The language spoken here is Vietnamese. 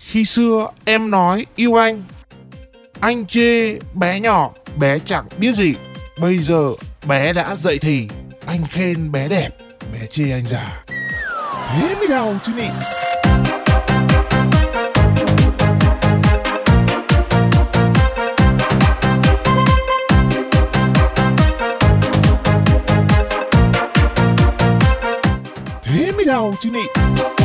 Khi xưa em nói yêu anh chê bé nhỏ, bé chẳng biết gì. Bây giờ bé đã dậy thì, anh khen bé đẹp, bé chê anh già. Thế mới đau chứ nị. Thế mới đau chứ nị.